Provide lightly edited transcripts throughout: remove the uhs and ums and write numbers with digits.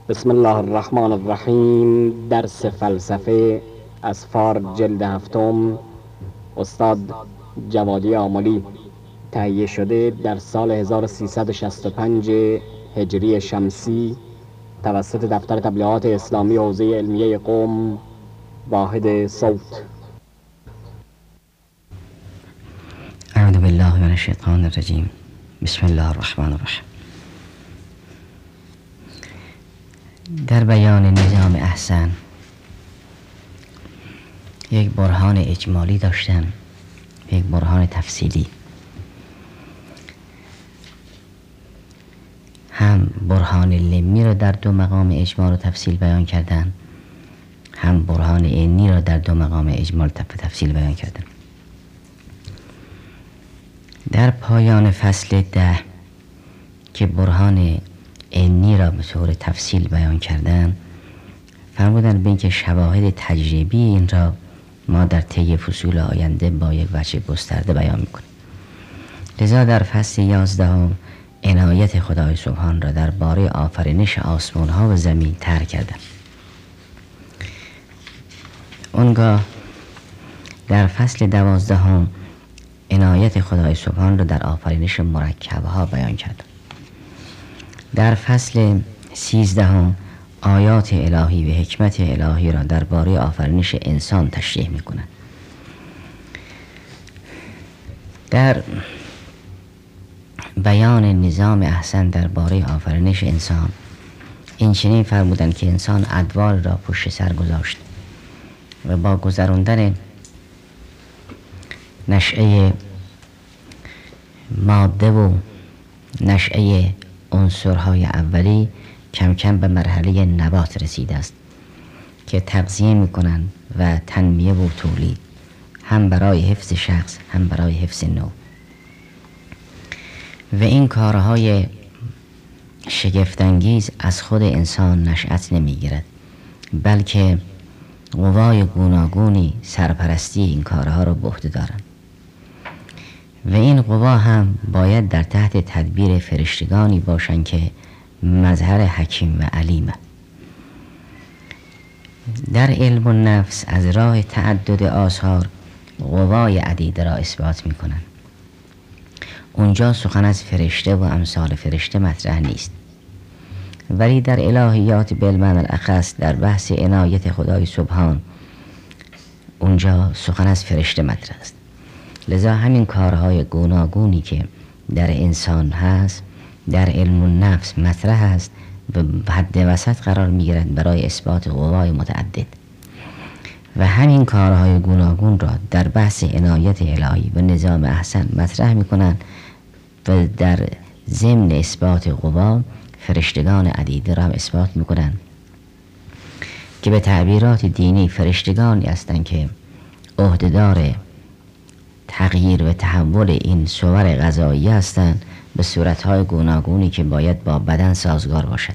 بسم الله الرحمن الرحیم. درس فلسفه از فار جلد هفتم، استاد جوادی آملی. تهیه شده در سال 1365 هجری شمسی توسط دفتر تبلیغات اسلامی حوزه علمیه قم، واحد صوت. اعوذ بالله من الشیطان الرجیم. بسم الله الرحمن الرحیم. در بیان نظام احسن یک برهان اجمالی داشتن، یک برهان تفصیلی. هم برهان لمی را در دو مقام اجمال و تفصیل بیان کردن، هم برهان عینی را در دو مقام اجمال و تفصیل بیان کردن. در پایان فصل 10 که برهان عینی را به طور تفصیل بیان کردن، فرمودن به اینکه شواهد تجربی این را ما در طی فصول آینده با یک وجه گسترده بیان میکنیم. لذا در فصل 11 عنایت خدای سبحان را درباره آفرینش آسمان ها و زمین طرح کردن. اونگاه در فصل 12 عنایت خدای سبحان را در آفرینش مرکبه ها بیان کردن. در فصل 13 آیات الهی و حکمت الهی را درباره آفرینش انسان تشریح میکنند. در بیان نظام احسن درباره آفرینش انسان این چنین فرمودند که انسان ادوار را پشت سر گذاشت و با گذراندن نشأه ماده و نشأه عنصرهای اولی کم کم به مرحله نبات رسیده است که تغذیه میکنند و تنمیه و تولید، هم برای حفظ شخص هم برای حفظ نوع. و این کارهای شگفت‌انگیز از خود انسان نشأت نمیگیرد، بلکه قوای گوناگونی سرپرستی این کارها را به عهده دارند و این قوا هم باید در تحت تدبیر فرشتگانی باشند که مظهر حکیم و علیم. در علم النفس از راه تعدد آثار قوای عدیده را اثبات می کنند. اونجا سخن از فرشته و امثال فرشته مطرح نیست، ولی در الهیات بالمعنی الاخص در بحث عنایت خدای سبحان اونجا سخن از فرشته مطرح است. لذا همین کارهای گوناگونی که در انسان هست در علم النفس مطرح است و حد وسط قرار میگیرد برای اثبات قوای متعدد، و همین کارهای گوناگون را در بحث عنایت الهی و نظام احسن مطرح میکنند و در ضمن اثبات قوا فرشتگان عدیده را اثبات میکنند که به تعبیرات دینی فرشتگانی هستند که عهدهدار تغییر و تحول این صور غذایی هستند به صورتهای گوناگونی که باید با بدن سازگار باشد.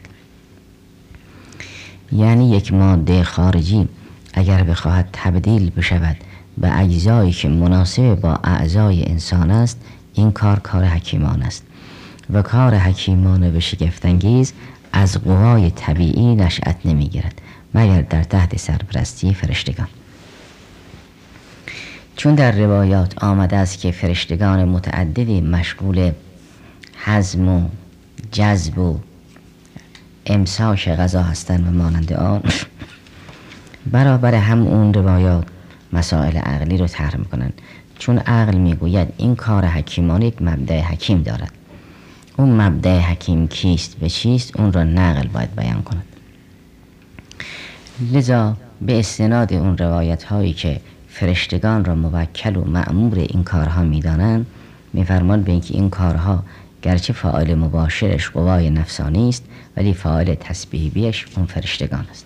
یعنی یک ماده خارجی اگر بخواهد تبدیل بشود به اجزایی که مناسب با اعضای انسان است، این کار حکیمان است و کار حکیمانه و شگفت‌انگیز از قوای طبیعی نشأت نمیگیرد مگر در تحت سرپرستی فرشتگان. چون در روایات آمده است که فرشتگان متعددی مشغول هضم و جذب و امساک غذا هستند و مانند آن، برابر هم اون روایات مسائل عقلی رو طرح میکنند، چون عقل میگوید این کار حکیمانه یک مبدأ حکیم دارد. اون مبدأ حکیم کیست و چیست اون را نقل باید بیان کند. لذا به استناد اون روایت هایی که فرشتگان را موکل و مأمور این کارها میدانند میفرماند به اینکه این کارها گرچه فاعل مباشرش قوای نفسانی است، ولی فاعل تسبیحیش اون فرشتگان است.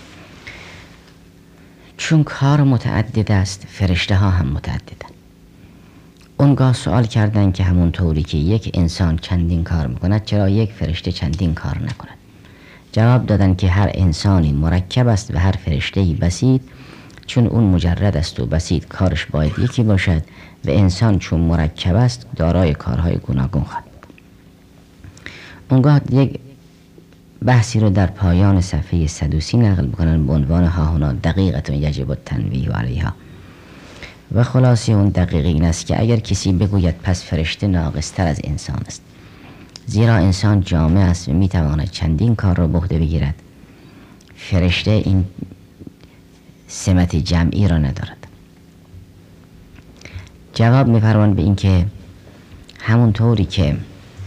چون کار متعدد است فرشته ها هم متعددند. اونگاه سوال کردند که همون طوری که یک انسان چندین کار میکند چرا یک فرشته چندین کار نکند؟ جواب دادند که هر انسانی مرکب است و هر فرشته‌ای بسیط، چون اون مجرد است و بسیط کارش باید یکی باشد و انسان چون مرکب است دارای کارهای گوناگون خواهد. اونگاه یک بحثی رو در پایان صفحه 130 نقل میکنن به عنوان ها هنا دقیقتون یجب التنبیه علیها. و خلاصه اون دقیقه این است که اگر کسی بگوید پس فرشته ناقص‌تر از انسان است، زیرا انسان جامع است و میتواند چندین کار را به عهده بگیرد، فرشته این سمت جمعی را ندارد. جواب می‌فرمایند به این که همونطوری که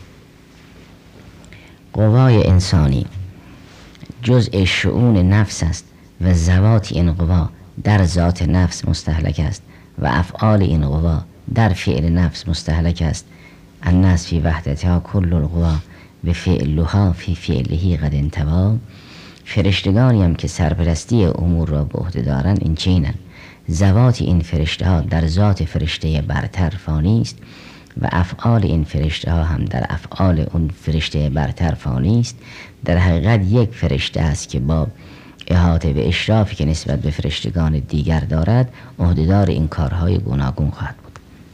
قوای انسانی جزء شؤون نفس است و ذوات این قوا در ذات نفس مستهلک است و افعال این قوا در فعل نفس مستهلک است، الناس فی وحدتها کل القوا به فعلها فی فعله قد انتوا. فرشتگانی هم که سرپرستی امور را به عهده دارند این چینند، ذوات این فرشته ها در ذات فرشته برتر فانی است و افعال این فرشته ها هم در افعال اون فرشته برتر فانی است. در حقیقت یک فرشته است که با احاطه به اشرافی که نسبت به فرشتگان دیگر دارد عهدهدار این کارهای گوناگون خواهد بود.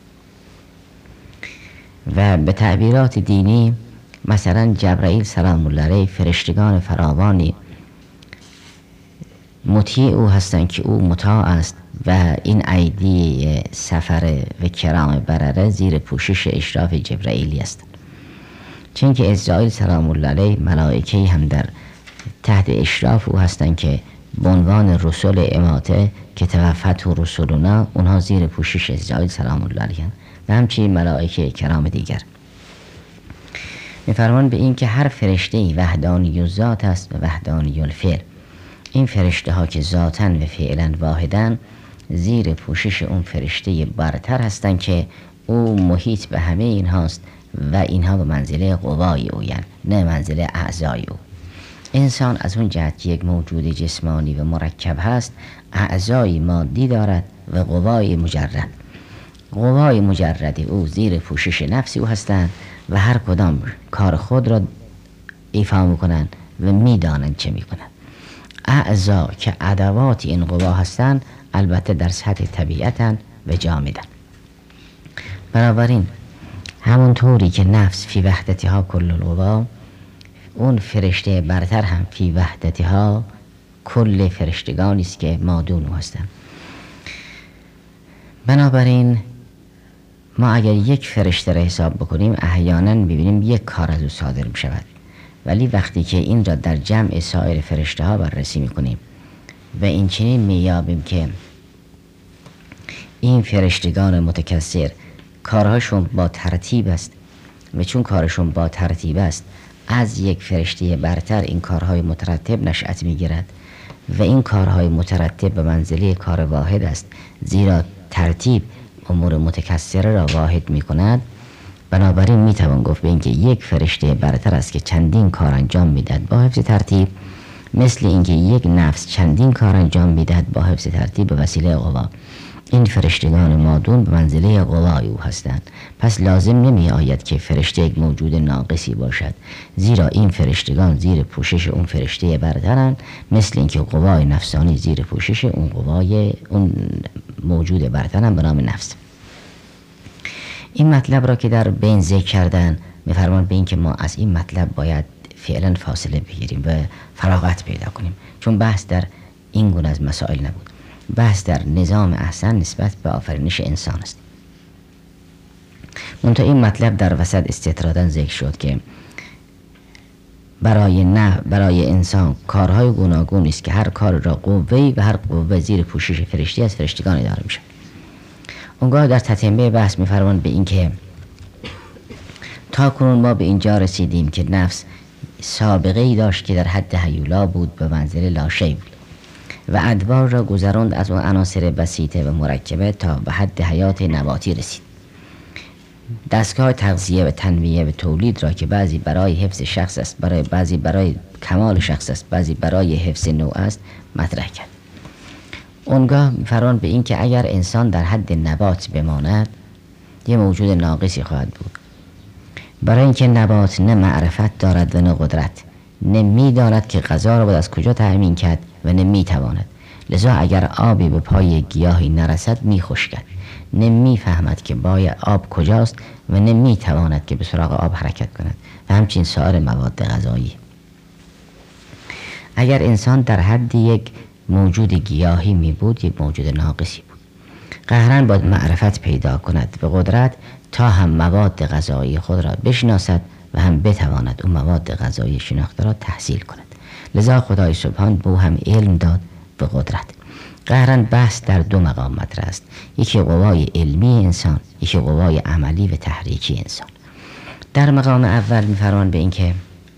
و به تعبیرات دینی مثلا جبرائیل سلام الله علیه فرشتگان فراوانی مطیع او هستند که او مطاع است و این ایدی سفر و کرام برره زیر پوشش اشراف جبرائیلی است. چون که اسرائیل سلام الله علیه ملائکه‌ای هم در تحت اشراف او هستند که به عنوان رسول اماته که توفت و رسولنا اونها زیر پوشش اسرائیل سلام الله علیه و همچنین ملائکه کرام دیگر. می‌فرمان به این که هر فرشته‌ای وحدانی الذات است و وحدانی الفعل. این فرشته ها که ذاتاً و فعلاً واحداً زیر پوشش اون فرشته برتر هستند که او محیط به همه اینهاست و اینها به منزله قوای او یعنی نه منزله اعضای او. انسان از اون جهت که یک موجود جسمانی و مرکب هست اعضای مادی دارد و قوای مجرد. قوای مجرد او زیر پوشش نفس او هستند و هر کدام کار خود را ایفا میکنند و میدانند چه میکنند. اعضا که ادوات این قوا هستند البته در سطح طبیعتن و جامدن. بنابراین همونطوری که نفس فی وحدتها کل القوا، اون فرشته برتر هم فی وحدتها کل فرشتگانی است که مادون هستند. بنابراین ما اگر یک فرشته را حساب بکنیم احیانا ببینیم یک کار از او صادر می شود، ولی وقتی که این را در جمع سایر فرشته ها بررسی می کنیم و این چنین می یابیم که این فرشتگان متکثر کارهاشون با ترتیب است و چون کارشون با ترتیب است از یک فرشته برتر این کارهای مترتب نشأت می گیرد و این کارهای مترتب به منزله کار واحد است، زیرا ترتیب امور متکثره را واحد می کند. بنابراین می توان گفت به اینکه یک فرشته برتر است که چندین کار انجام میدهد با حفظ ترتیب، مثل اینکه یک نفس چندین کار انجام میدهد با حفظ ترتیب به وسیله قوا. این فرشتگان مادون به منزله قوای او هستند. پس لازم نمی آید که فرشته یک موجود ناقصی باشد، زیرا این فرشتگان زیر پوشش اون فرشته برترند، مثل اینکه قوای نفسانی زیر پوشش اون قوای اون موجود برترند به نام نفس. این مطلب را که در بین ذکر کردن می‌فرمان به این که ما از این مطلب باید فعلا فاصله بگیریم و فراغت پیدا کنیم، چون بحث در این گونه از مسائل نبود. بحث در نظام احسن نسبت به آفرینش انسان است. منتها این مطلب در وسط استطرادا ذکر شد که برای انسان کارهای گوناگون است که هر کار را قوه‌ای و هر قوه زیر پوشش فرشته از فرشتگان اداره میشه. اونگاه در تتمه بحث می‌فرمان به این که تا کنون ما به اینجا رسیدیم که نفس سابقه‌ای داشت که در حد هیولا بود، به منزله لاشی بود و ادوار را گذراند از اون عناصر بسیطه و مرکبه تا به حد حیات نباتی رسید. دستگاه تغذیه و تنمیه و تولید را که بعضی برای حفظ شخص است، بعضی برای کمال شخص است، بعضی برای حفظ نوع است مطرح کرد. اونگاه فرمان به این که اگر انسان در حد نبات بماند یه موجود ناقصی خواهد بود، برای اینکه نبات نه معرفت دارد و نه قدرت، نه می‌داند که غذا را باید از کجا تأمین کرد و نه می‌تواند. لذا اگر آبی به پای گیاهی نرسد می‌خشکد، نه می‌فهمد که پای آب کجاست و نه می‌تواند که به سراغ آب حرکت کند و همچنین سایر مواد غذایی. اگر انسان در حد یک موجود گیاهی می بود، یک موجود ناقصی بود. قهرن باید معرفت پیدا کند به قدرت تا هم مواد غذایی خود را بشناسد و هم بتواند اون مواد غذایی شناخته را تحصیل کند. لذا خدای سبحان به او هم علم داد به قدرت. قهرن بحث در دو مقام مطرح است، یکی قوای علمی انسان، یکی قوای عملی و تحریکی انسان. در مقام اول می‌فرمان به این که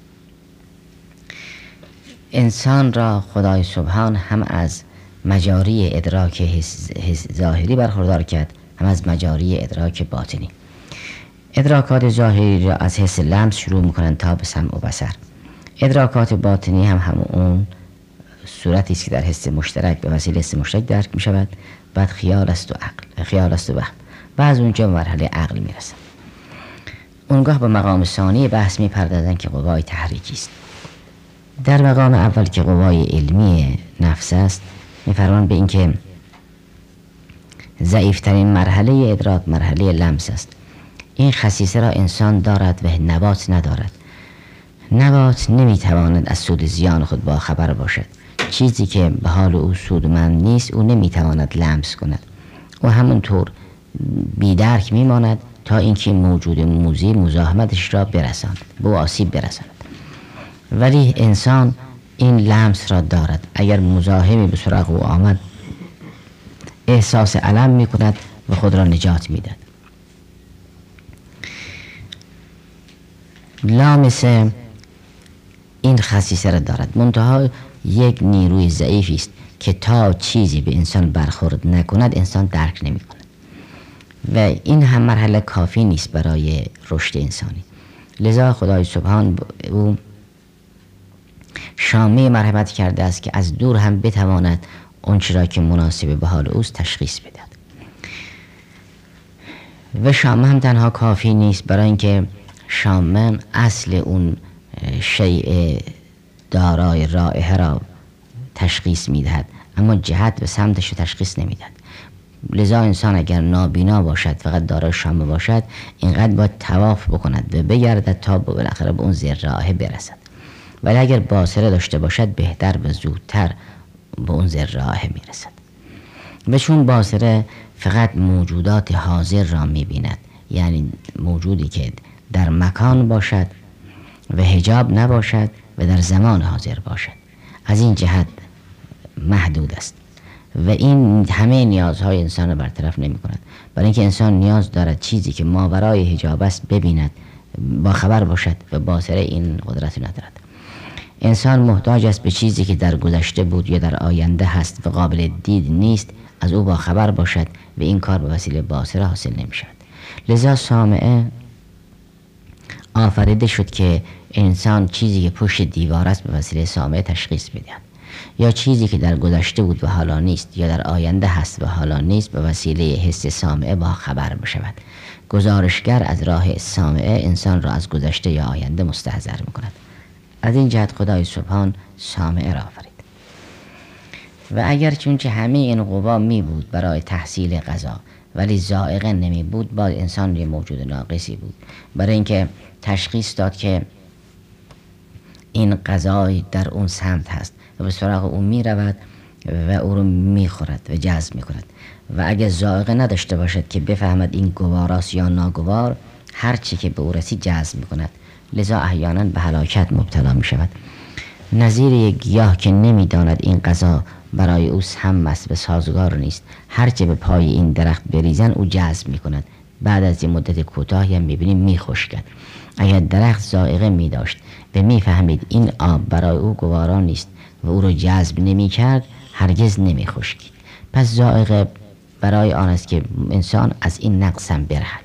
انسان را خدای سبحان هم از مجاری ادراک ظاهری برخوردار کرد، هم از مجاری ادراک باطنی. ادراکات ظاهری را از حس لمس شروع می‌کنند تا به سمع و بصر. ادراکات باطنی هم اون صورتی است که در حس مشترک به وسیله حس مشترک درک می‌شود. بعد خیال است و عقل، خیال است و وهم، و از اونجا به مرحله عقل می‌رسند. اونگاه به مقام ثانی بحث می‌پردازند که قوای تحریکی است. در مقام اول که قوای علمی نفس است، می‌فرمایند به این که ضعیف‌ترین مرحله ادراک مرحله لمس است. این خصیصه را انسان دارد و نبات ندارد. نبات نمیتواند از سود زیان خود با خبر باشد. چیزی که به حال او سودمند نیست او نمیتواند لمس کند. او همونطور بی‌درک میماند تا اینکه موجود موذی مزاحمتش را برساند، به او آسیب برساند. ولی انسان این لمس را دارد. اگر مزاحمی به سراغ او آمد احساس الم میکند و خود را نجات میدهد. لامس این خصیصه را دارد، منتها یک نیروی ضعیفی است که تا چیزی به انسان برخورد نکند انسان درک نمی کند و این هم مرحله کافی نیست برای رشد انسانی. لذا خدای سبحان او شامه مرحمت کرده است که از دور هم بتواند اون چرا که مناسب به حال اوست تشخیص بدهد. و شامه هم تنها کافی نیست، برای اینکه شامه اصل اون شیء دارای رائحه را تشخیص میدهد، اما جهت و سمتش رو تشخیص نمیدهد. لذا انسان اگر نابینا باشد، فقط دارای شامه باشد، اینقدر باید طواف بکند و بگردد تا بالاخره به اون زیر رائحه برسد. ولی اگر باصره داشته باشد بهتر و زودتر به اون زیر رائحه میرسد. و چون باصره فقط موجودات حاضر را میبیند، یعنی موجودی که در مکان باشد و حجاب نباشد و در زمان حاضر باشد، از این جهت محدود است و این همه نیازهای انسان را برطرف نمی کند. برای اینکه انسان نیاز دارد چیزی که ماورای حجاب است ببیند، با خبر باشد و باصره این قدرت ندارد. انسان محتاج است به چیزی که در گذشته بود یا در آینده هست و قابل دید نیست، از او با خبر باشد و این کار به وسیله باصره حاصل نمی شود. لذا سامعه آفریده شد که انسان چیزی که پشت دیوار است به وسیله سامعه تشخیص بدهد، یا چیزی که در گذشته بود و حالا نیست یا در آینده هست و حالا نیست به وسیله حس سامعه با خبر بشود. گزارشگر از راه سامعه انسان را از گذشته یا آینده مستحضر می‌کند. از این جهت خدای سبحان سامعه را آفرید. و اگر چونچه همه این قوا می بود برای تحصیل غذا ولی ذائقه نمی بود، باید انسان یه موجود ناقصی بود، برای اینکه تشخیص داد که این غذای در اون سمت هست و به سراغ اون می رود و او رو می خورد و جذب می کند. و اگر ذائقه نداشته باشد که بفهمد این گواراست یا ناگوار، هر چی که به او رسید جذب می کند. لذا احیانا به هلاکت مبتلا می شود. نظیر یک گیاه که نمی داند این غذا برای او سم است و سازگار نیست، هرچه به پای این درخت بریزن او جذب می کند. بعد از این مدت کوتاهی هم می بینیم می خشکد. اگر درخت ذائقه می داشت و می فهمید این آب برای او گوارا نیست و او رو جذب نمی کرد، هرگز نمی خشکید. پس ذائقه برای آن است که انسان از این نقص هم برهد.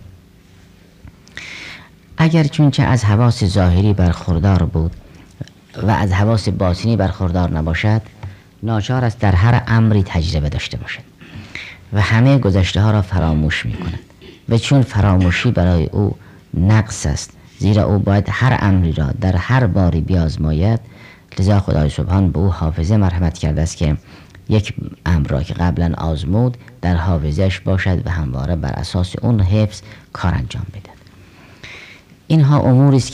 اگر چونچه از حواس ظاهری برخوردار بود و از حواس باطنی برخوردار نباشد، ناچار است در هر امری تجربه داشته باشد و همه گذشته ها را فراموش می کند و چون فراموشی برای او نقص است، زیرا او باید هر امری را در هر باری بیازماید. لذا خدای سبحان به او حافظه مرحمت کرده است که یک امر را که قبلا آزمود در حافظه‌اش باشد و همواره بر اساس اون حفظ کار انجام بدهد. اینها اموری است که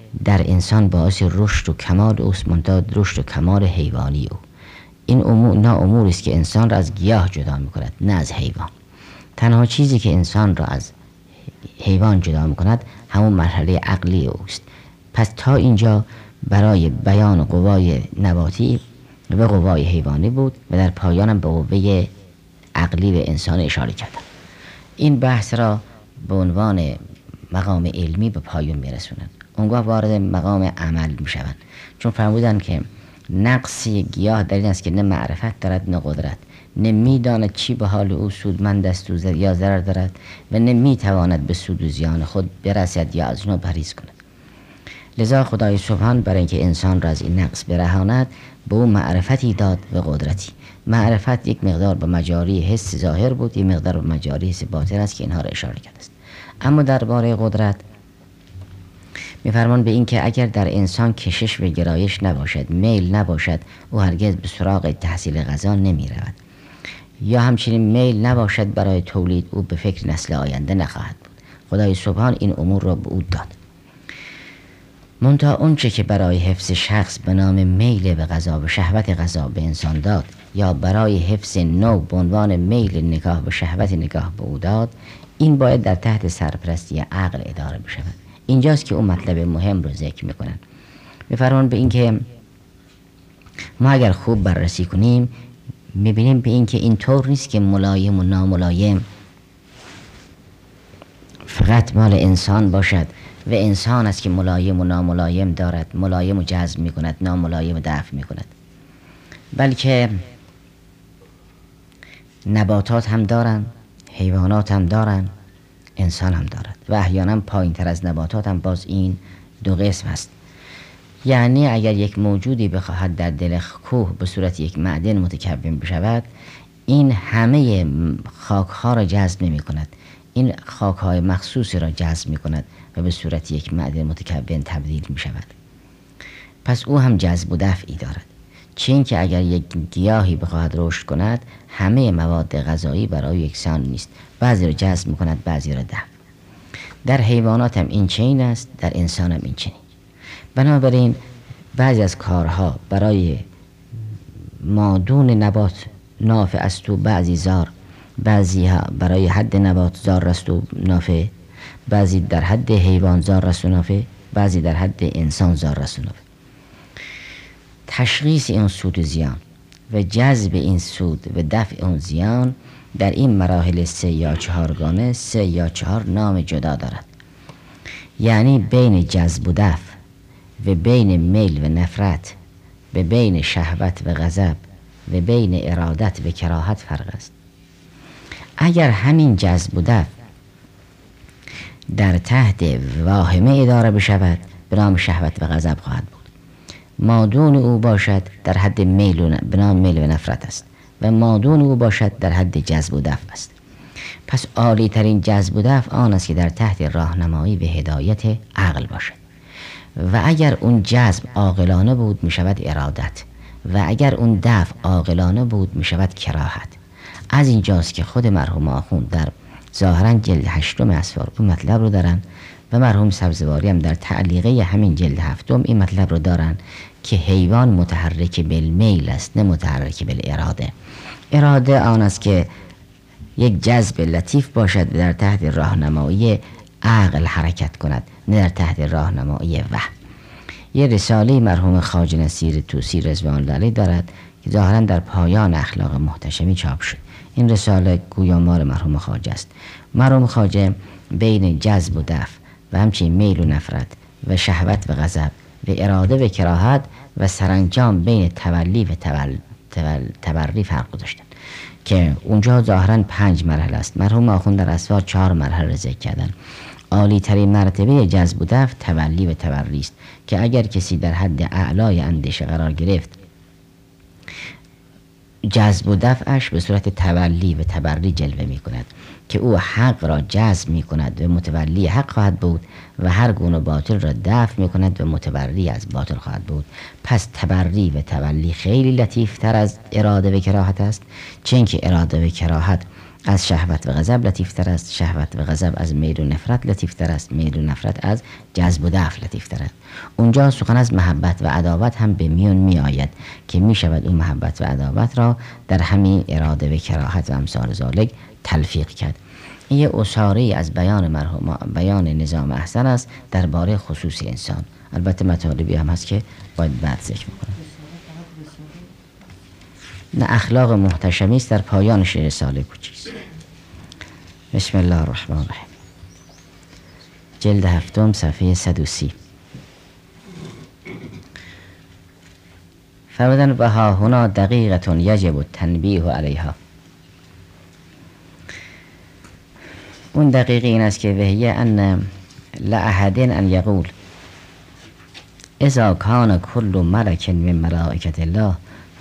در انسان باعث رشد و کمال اوست، منتها رشد و کمال حیوانی او. این اموری است که انسان را از گیاه جدا می‌کند، نه از حیوان. تنها چیزی که انسان را از حیوان جدا می‌کند همون مرحله عقلی اوست. پس تا اینجا برای بیان قوای نباتی و قوای حیوانی بود و در پایانم به قوه عقلی و انسان اشاره کردم. این بحث را به عنوان مقام علمی به پایان میرسونند. اونگاه وارد مقام عمل میشوند، چون فرمودند که نقصی گیاه در این است که نه معرفت دارد نه قدرت، نه میداند چی به حال او سودمند است یا ضرر دارد و نه میتواند به سود و زیان خود برسد یا از اون پرهیز کند. لذا خدای سبحان برای اینکه انسان را از این نقص برهاند به او معرفتی داد و قدرتی. معرفت یک مقدار به مجاری حس ظاهر بود، یک مقدار به مجاری حس باطن است که اینها را اشاره کرده است. اما درباره قدرت می‌فرمان به این که اگر در انسان کشش و گرایش نباشد، میل نباشد، او هرگز به سراغ تحصیل غذا نمی‌رود. یا همچنین میل نباشد برای تولید، او به فکر نسل آینده نخواهد بود. خدای سبحان این امور را به او داد. منتها اونچه که برای حفظ شخص به نام میل به غذا و شهوت غذا به انسان داد، یا برای حفظ نوع به عنوان میل نگاه و شهوت نگاه به او داد، این باید در تحت سرپرستی عقل اداره بشود. اینجاست که اون مطلب مهم رو ذکر میکنن. میفرمان به این که ما اگر خوب بررسی کنیم میبینیم به این که این طور نیست که ملایم و ناملایم فقط مال انسان باشد و انسان است که ملایم و ناملایم دارد، ملایم و جذب میکند، ناملایم و دفع میکند، بلکه نباتات هم دارن، حیوانات هم دارن، انسان هم دارد و احیانا پایین تر از نباتات هم باز این دو قسم هست. یعنی اگر یک موجودی بخواهد در دل کوه به صورت یک معدن متکون بشود، این همه خاکها را جذب نمی کند، این خاکهای مخصوصی را جذب می کند و به صورت یک معدن متکون تبدیل می شود. پس او هم جذب و دفعی دارد. چین که اگر یک گیاهی بخواهد رشد کند، همه مواد غذایی برای یکسان نیست، بعضی را جذب می کند، بعضی را دفع. در حیوانات هم این چین است، در انسان هم این چین. بنابراین بعضی از کارها برای مادون نبات نافع است و بعضی زار، بعضی ها برای حد نبات زار است و نافع، بعضی در حد حیوان زار است و نافع، بعضی در حد انسان زار است و نافع. تشخیص این سود و زیان و جذب این سود و دفع اون زیان در این مراحل 3 یا 4 گانه 3 یا 4 نام جدا دارد. یعنی بین جذب و دفع و بین میل و نفرت و بین شهوت و غضب و بین ارادت و کراهت فرق است. اگر همین جذب و دفع در تحت واهمه اداره بشود به نام شهوت و غضب خواهد بود. مادون او باشد در حد میل به نام میل و نفرت است و مادون او باشد در حد جذب و دفع است. پس عالی ترین جذب و دفع آن است که در تحت راهنمایی و هدایت عقل باشد و اگر اون جذب عاقلانه بود می شود ارادت و اگر اون دفع عاقلانه بود می شود کراهت. از اینجاست که خود مرحوم آخوند در ظاهرا جلد 8 اسفار این مطلب رو دارن و مرحوم سبزواری هم در تعلیقه همین جلد 7 این مطلب رو دارن که حیوان متحرک بالمیل است نه متحرک بالاراده. اراده آن است که یک جذب لطیف باشد در تحت راهنمایی عقل حرکت کند نه در تحت راهنمایی وهم. یه رساله مرحوم خواجه نصیر طوسی رضوان الله علیه دارد که ظاهرا در پایان اخلاق محتشمی چاپ شد. این رساله گویا مال مرحوم خواجه است. مرحوم خواجه بین جذب و دفع و همچنین میل و نفرت و شهوت و غضب و اراده و کراهت و سرانجام بین تولی و تبری فرق گذاشتن که اونجا ظاهرا 5 مرحله است. مرحوم آخوند در اسفار 4 مرحله ذکر کردن. عالی ترین مرتبه جذب و دفع تولی و تبری است که اگر کسی در حد اعلای اندیشه قرار گرفت، جذب و دفعش به صورت تولی و تبری جلوه می کند که او حق را جذب می کند و متولی حق خواهد بود و هر گونه باطل را دفع می کند و متبری از باطل خواهد بود. پس تبری و تولی خیلی لطیف تر از اراده و کراهت است، چون که اراده و کراهت از شهوت و غضب لطیفتر است، شهوت و غضب از میل و نفرت لطیفتر است، میل و نفرت از جذب و دفع لطیفتر است. اونجا سخن از محبت و عداوت هم به میون می آید که می شود اون محبت و عداوت را در همین اراده و کراهت و امثال ذالک تلفیق کرد. این یه اساره از بیان نظام احسن است درباره خصوص انسان. البته مطالبی هم هست که باید بعد ذکر میکنم. نه اخلاق محتشمی است در پایان رساله کوچیک. بسم الله الرحمن الرحیم. جلد 7 صفحه 130. فرمودن و ها هنا دقیقة یجب التنبیه علیها. اون دقیقه این است که وهیه ان لأحد ان یقول اذا کان کل ملک من ملائکة الله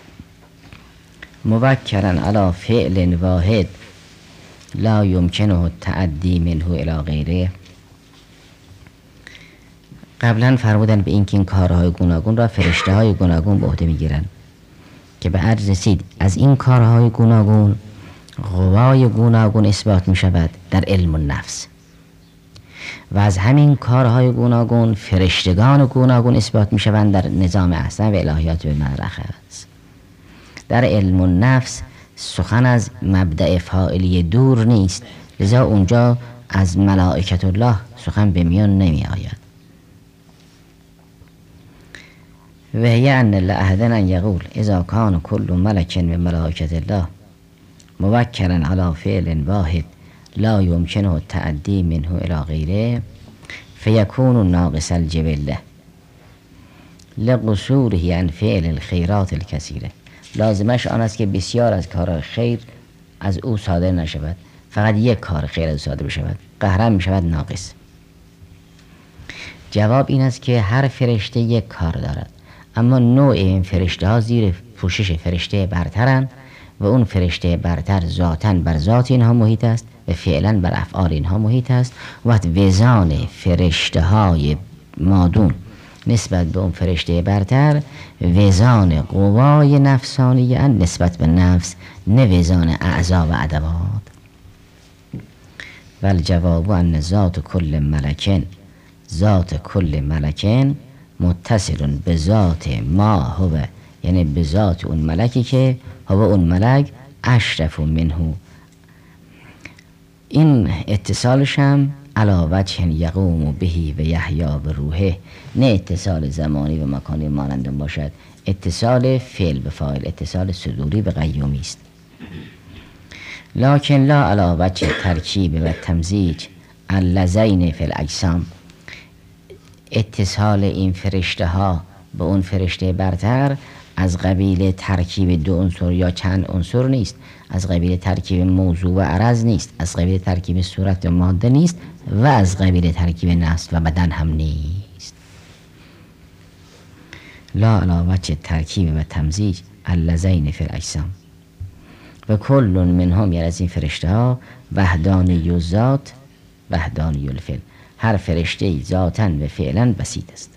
موکلا علی فعل واحد لا یمکنه التعدی منه الی غیره. قبلا فرمودن به اینکه این کارهای گوناگون را فرشته های گوناگون به عهده میگیرن که به عرض رسید از این کارهای گوناگون قوای گوناگون اثبات می شود در علم النفس و از همین کارهای گوناگون فرشتگان گوناگون اثبات می شوند در نظام احسن و الهیات و معرخه است. در علم النفس سخن از مبدأ فاعلی دور نیست، لذا اونجا از ملائکت الله سخن به میان نمی آید. و هی ان لأحد ان یقول اذا کان کل ملک من ملائکة الله موکلا علی فعل واحد لا یمکنه التعدی منه الی غیره فیکون ناقص الجبله لقصوره عن فعل الخیرات الکثیره. لازمش آن است که بسیار از کار خیر از او صادر نشود، فقط یک کار خیر از او صادر بشود، قهرا می شود ناقص. جواب این است که هر فرشته یک کار دارد، اما نوع این فرشته ها زیر پوشش فرشته برترند و اون فرشته برتر ذاتاً بر ذات اینها محیط است و فعلاً بر افعال اینها محیط است. و وزان فرشته های مادون نسبت به اون فرشته برتر وزان قوای نفسانیه نسبت به نفس، نه وزان اعضا و ادوات. والجواب ان ذات کل ملکن، ذات کل ملکن متصل به ذات ما هو، یعنی به ذات اون ملکی که هو اون ملک اشرف منه. این اتصالش هم علی وجه یقوم بهی و یحیا به روحه، نه اتصال زمانی و مکانی مانند باشد، اتصال فعل به فاعل، اتصال صدوری به قیومی است. لکن لا علی وجه ترکیب و تمزیج اللذین فی الاجسام. اتصال این فرشته ها به اون فرشته برتر از قبیل ترکیب دو عنصر یا چند عنصر نیست، از قبیل ترکیب موضوع و عرض نیست، از قبیل ترکیب صورت و ماده نیست و از قبیل ترکیب نفس و بدن هم نیست. لا علی وجه ترکیب و تمزیج اللذین فی الاجسام و کل منهم، یعنی از این فرشته ها وحدانی الذات وحدانی الفعل، هر فرشته ذاتاً و فعلاً بسیط است.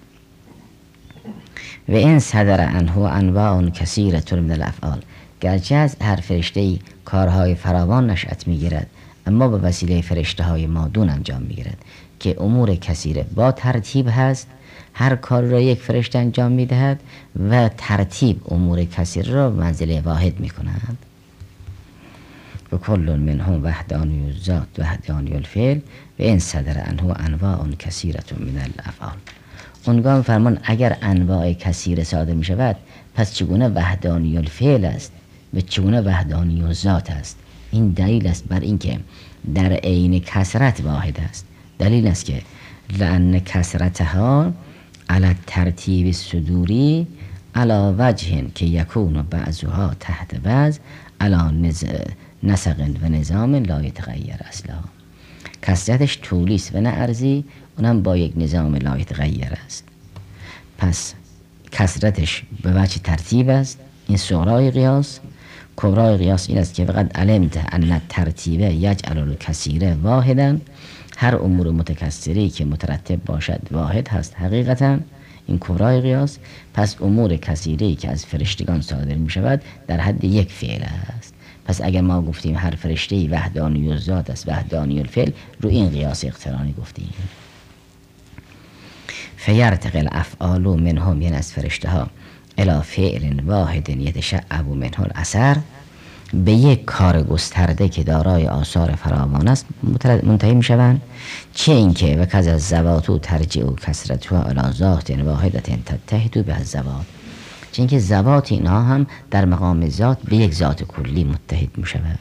و این صدر عنه انواع کثیرة من الافعال، گرچه از هر فرشته کارهای فراوان نشأت میگیرد، اما به وسیله فرشته های مادون انجام میگیرد که امور کثیره با ترتیب هست. هر کار را یک فرشته انجام میدهد و ترتیب امور کثیره را منزله واحد میکند. و کل منهم وحدانی الذات وحدانی الفعل و این صدر عنه انواع کثیرة من الافعال. اونگاه فرمان اگر انواع کثیر صادر می شود، پس چگونه وحدانی الفعل است و چگونه وحدانی الذات است؟ این دلیل است بر اینکه در عین کثرت واحد است. دلیل است که لأن کثرتها علی ترتیب صدوری علی وجه که یکون بعضها تحت بعض علی نسق و نظام لا یتغیر اصلا. کثرتش طولی است و نه عرضی، اونم با یک نظام لا یتغیر است. پس کثرتش به وجه ترتیب است، این صغرای قیاس. کبرای قیاس این است که فقط علمت ان ترتیبه یجعل الکثیر واحدا، هر امور متکثری که مترتب باشد واحد هست حقیقتا، این کبرای قیاس. پس امور کثیری که از فرشتگان صادر می شود در حد یک فعل است. پس اگر ما گفتیم هر فرشته‌ای وحدانی الذات است وحدانی الفعل، رو این قیاس اقترانی گفتیم. فیرتقی الافعال منهم، یعنی از فرشته ها، الی فعل واحد یتشعب منه الاثر، به یک کار گسترده که دارای آثار فراوان است منتهی می شوند. چه اینکه و کذا الذوات ترجع و کثرتها الی ذات واحدة تتحد به الذوات، چه اینکه ذوات اینها هم در مقام ذات به یک ذات کلی متحد می شود.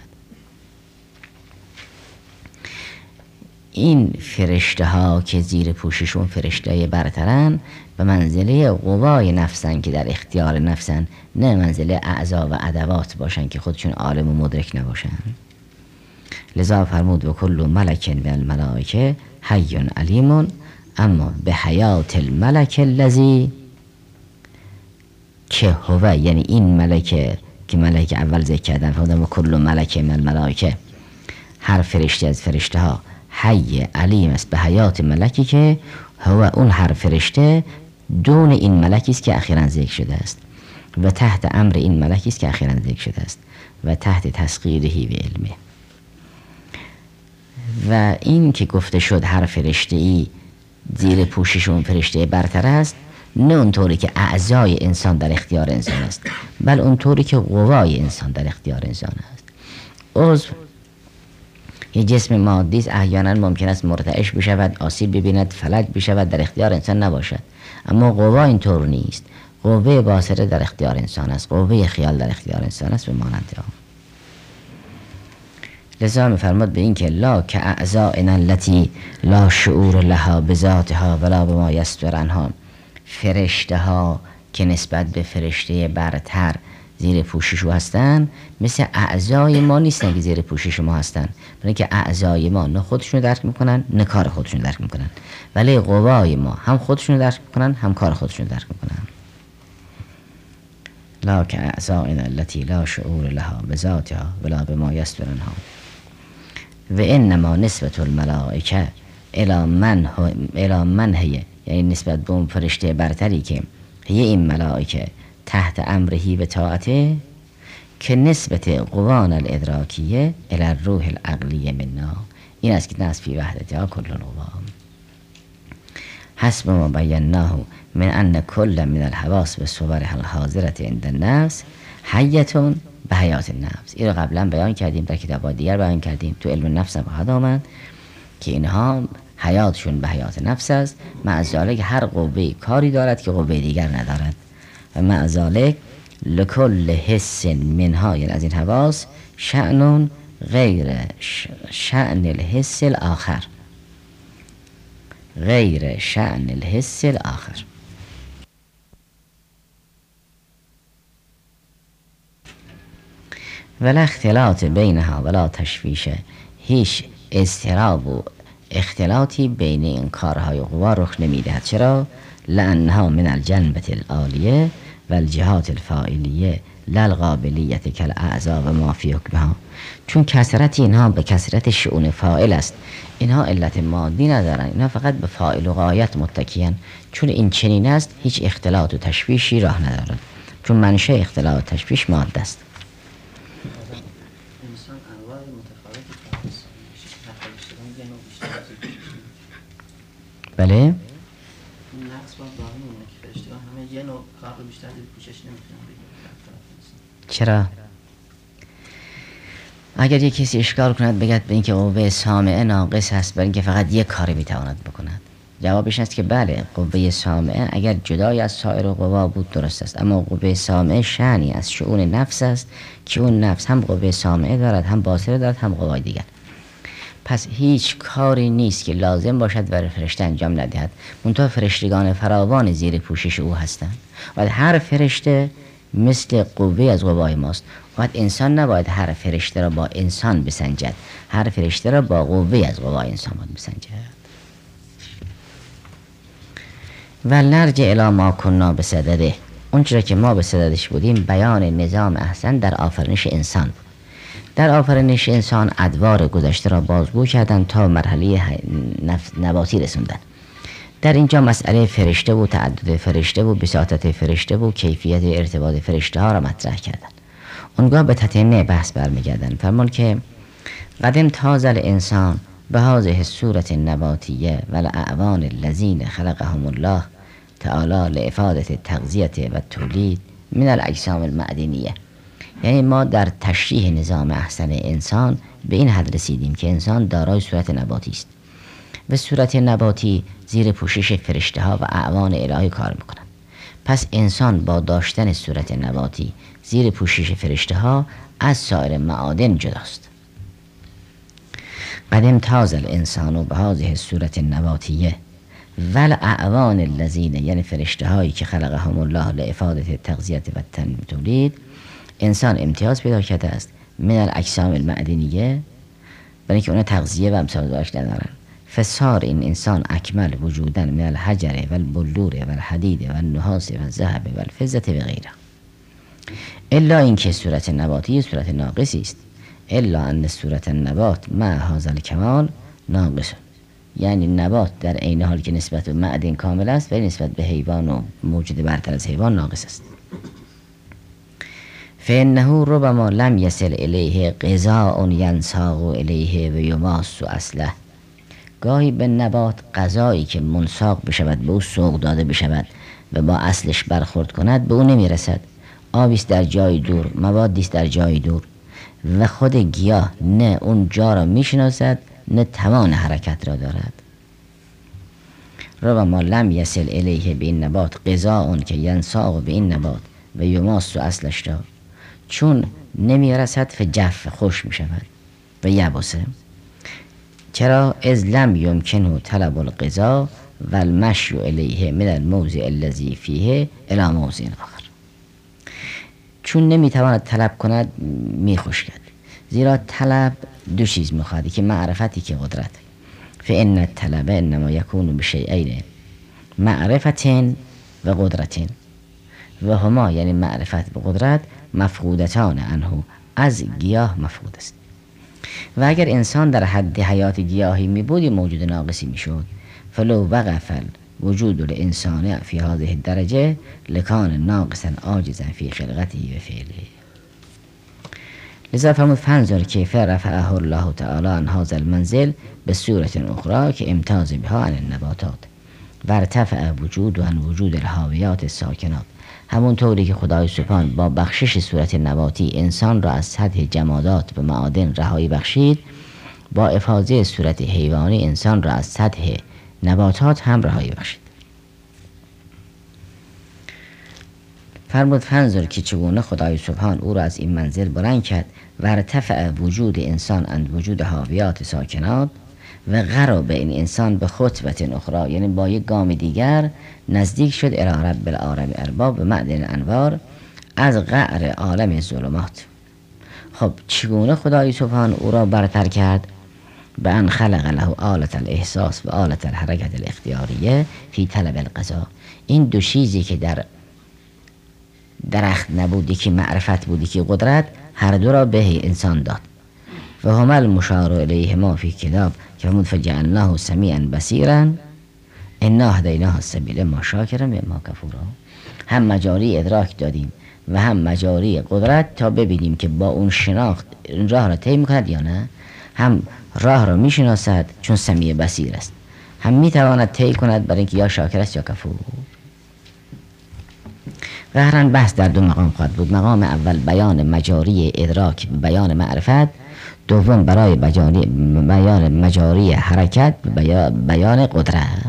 این فرشته ها که زیر پوششون فرشته برترن، به منزله قوای نفسن که در اختیار نفسن، نه منزله اعضا و ادوات باشن که خودشون عالم و مدرک نباشن. لذا فرمود و کل ملک و الملائکه حی علیم، اما به حیات الملک الذی که هو، یعنی این ملکه که ملک اول ذکر کردن، فرمودن و کل ملک و الملائکه، هر فرشته از فرشته ها حی علیم است به حیات ملکی که هو، اون هر فرشته دون این ملکی است که اخیراً ذکر شده است و تحت امر این ملکی است که اخیراً ذکر شده است و تحت تسخیره و علمه. و این که گفته شد هر فرشته ای زیر پوشش اون فرشته برتر است، نه اونطوری که اعضای انسان در اختیار انسان است، بل اونطوری که قوای انسان در اختیار انسان است. عضو یه جسم مادی است، احیانا ممکن است مرتعش بشود، آسیب ببیند، فلج بشود، در اختیار انسان نباشد. اما قوا اینطور نیست. قوه باصره در اختیار انسان است، قوه خیال در اختیار انسان است و مانند آن. لذا می‌فرماد به این که لا که اعضائنا التي لا شعور لها بذاتها ولا بما یستر عنها، فرشته ها که نسبت به فرشته برتر زیر پوشش هستن، مثل اعضای ما نیستن که زیر پوشش ما هستن، برای که اعضای ما نه خودشون درک میکنن نه کار خودشون درک میکنن، ولی قوای ما هم خودشون درک میکنن هم کار خودشون درک میکنن. لا که اعضائنا التي لا شعور لها بذاتها ولا بما یستر عنها و انما نسبت الملائکه الی من هی، یعنی نسبت به اون فرشته برتری که هی این ملائکه تحت امرهی و طاعته، که نسبت قوان الادراکیه الی الروح العقلیه منا، این است که نسبی وحدتها کل القوا. حسب ما بیناه من ان کل من الحواس و صورها الحاضره عند النفس حیتون به حیات النفس. این رو قبلا بیان کردیم، در کتاب‌های دیگر بیان کردیم، تو علم النفس هم خواهد آمد که اینها حیاتشون به حیات نفس است، مع ذالک هر قوه کاری دارد که قوه دیگر ندارد و مع ذالک لکل حس منها، یعنی از این حواس، شأن غیر شأن الحس الاخر، غیر شأن الحس الاخر. ولا اختلاط بینها ولا تشویش، هیچ اضطراب و اختلاطی بین این کارهای قوا رخ نمیدهد. چرا؟ لانها من الجنبة العالیه و الجهات الفاعلیه لا القابلیت کالاعضاء و ما فی حکمها، چون کثرت اینها به کثرت شؤون فاعل است. اینها علت مادی ندارن، اینها فقط به فاعل و غایت متکیان. چون این چنین است هیچ اختلاط و تشویشی راه ندارد، چون منشأ اختلاط و تشویش ماده است. بله؟ نقص باید باقی میمونه که فرشتگان همه یه نوع کار رو بیشتر دید پوشش نمیتونن بگیرن. چرا؟ اگر یک کسی اشکال کند بگد به اینکه قوه سامعه ناقص هست برای اینکه فقط یک کاری میتواند بکند، جوابش است که بله، قوه سامعه اگر جدای از سایر قوا بود درست است، اما قوه سامعه شأنی از شؤون نفس است که اون نفس هم قوه سامعه دارد، هم باصره دارد، هم قوای دیگر. پس هیچ کاری نیست که لازم باشد برای فرشته انجام ندهد، منتها فرشتگان فراوان زیر پوشش او هستند و هر فرشته مثل قوه از قوای ماست. و انسان نباید هر فرشته را با انسان بسنجد، هر فرشته را با قوه از قوای انسان باید بسنجد. و نرجع الی ما کنا بصدده، اون چرا که ما به صددش بودیم بیان نظام احسن در آفرینش انسان بود. در آفرینش انسان ادوار گذشته را بازگو کردن تا مرحله نباتی رسوندن. در اینجا مسئله فرشته و تعدد فرشته و بساطت فرشته و کیفیت ارتباط فرشته ها را مطرح کردن. اونگاه به تتمه بحث برمیگردن. فرمان که قد امتاز الانسان بهذه الصورة النباتیه و الاعوان الذین خلقهم الله تعالی لافاده التغذیه و التولید من الاجسام المعدنیه. یعنی ما در تشریح نظام احسن انسان به این حد رسیدیم که انسان دارای صورت نباتی است و صورت نباتی زیر پوشش فرشته ها و اعوان الهی کار میکنند. پس انسان با داشتن صورت نباتی زیر پوشش فرشته ها از سایر معادن جداست. قد امتاز الانسان بهذه الصورة النباتیه و الاعوان الذین، یعنی فرشته هایی که خلقهم الله لافاده التغذیه و التولید، انسان امتیاز پیدا کرده است من الاجسام المعدنیه، برای اینکه اونا تغذیه و امثال داشت ندارن. فصار این انسان اکمل وجودا من الحجر و البلور و الحدید و النحاس و الذهب و الفضه و غیره. الا اینکه صورت نباتی صورت ناقصی است. الا ان صورت النبات مع هذا الکمال ناقص، یعنی نبات در عین حال که نسبت به معدن کامل است ولی نسبت به حیوان و موجود برتر از حیوان ناقص است. فانه ربما لم یصل الیه غذاء ینساق الیه و یماس اصله. گاهی به نبات غذایی که منساق بشود، به او سوق داده بشود و با اصلش برخورد کند، به او نمیرسد. آبیست در جای دور، موادیست در جای دور و خود گیاه نه اون جا را میشناسد نه توان حرکت را دارد. ربما لم یصل الیه به این نبات غذاء که ینساق به این نبات و یماس اصلش را، چون نمیرسد فجف خوش میشود و یبسه. چرا؟ از لم یمکنه طلب الغذاء و المشی الیه من الموضع الذی فیه الی موضع آخر. چون نمیتواند طلب کند میخوشد، زیرا طلب دو چیز میخواد، که معرفتی که قدرت. فان الطلب انما یکون بشیئین، معرفت و قدرت، و هما یعنی معرفت و قدرت مفقودتان عنه، از گیاه مفقود است. و اگر انسان در حد حیات گیاهی می بود موجود ناقصی می شد. فلو وقف وجود الانسان فی هذه الدرجه لکان ناقصا عاجزا فی خلقته و فعله. لذا فرمود فانظر کیف رفعه الله تعالی عن هذا المنزل به صورت اخرى که امتاز بها عن النباتات و ارتفع وجود و عن وجود الحاویات الساکنات. همون طوری که خدای سبحان با بخشش صورت نباتی انسان را از سطح جمادات به معادن رهایی بخشید، با افاضه صورت حیوانی انسان را از سطح نباتات هم رهایی بخشید. فرمود فانظر که چگونه خدای سبحان او را از این منزل بلند کرد و ارتفع وجود انسان عند وجود حاویات ساکنات و قرب این انسان به خطبت اخرى، یعنی با یک گام دیگر نزدیک شد الی رب العالم ارباب به معدن انوار، از قعر عالم ظلمات. خب چگونه خدای سبحان او را برتر کرد؟ به ان خلق له آلت الاحساس و آلت الحرکت الاختیاریه فی طلب الغذا. این دو چیزی که در درخت نبودی که معرفت بودی که قدرت، هر دو را به انسان داد. و هم المشار الیه ما فی کتاب که همون فجعلناه سمیعا بصیرا انا هدیناه السبیل اما شاکرا و اما کفورا. هم مجاری ادراک دادیم و هم مجاری قدرت تا ببینیم که با اون شناخت این راه را طی میکند یا نه. هم راه را میشناسد چون سمیع بصیر است، هم میتواند طی کند برای اینکه یا شاکر است یا کفور. قهرن بحث در دو مقام خواهد بود. مقام اول بیان مجاری ادراک بیان معرفت، دوم برای بیان مجاری حرکت بیان قدرت.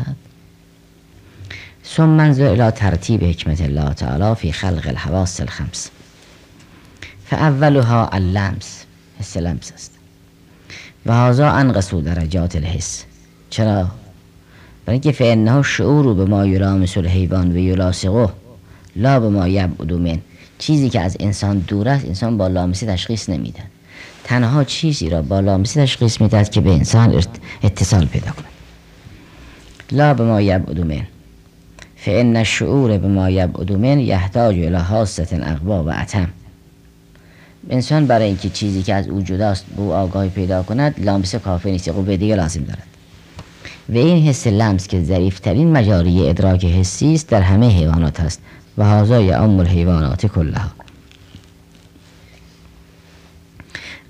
ثم منظر الى ترتیب حکمت الله تعالی فی خلق الحواس الخمس. فاولها اللمس، حس لمس است. و هذا انقص درجات الحس. چرا؟ برای اینکه فانه شعور به ما یلامس الحیوان و یلاصقه لا به ما یبعد من. چیزی که از انسان دور است انسان با لامسی تشخیص نمیده. تنها چیزی را با لامسی تشخیص میدهد که به انسان اتصال پیدا کند. لا به ما یبعد من. فان الشعور به ما یبعد من یحتاج الی حاسة اقوی و اتم. انسان برای اینکه چیزی که از او جداست به او آگاهی پیدا کند لامسه کافی نیست، قوه دیگه لازم دارد. و این حس لمس که ظریفترین مجاری ادراک حسی است در همه حیوانات است و هذا یعم الحیوانات کلها.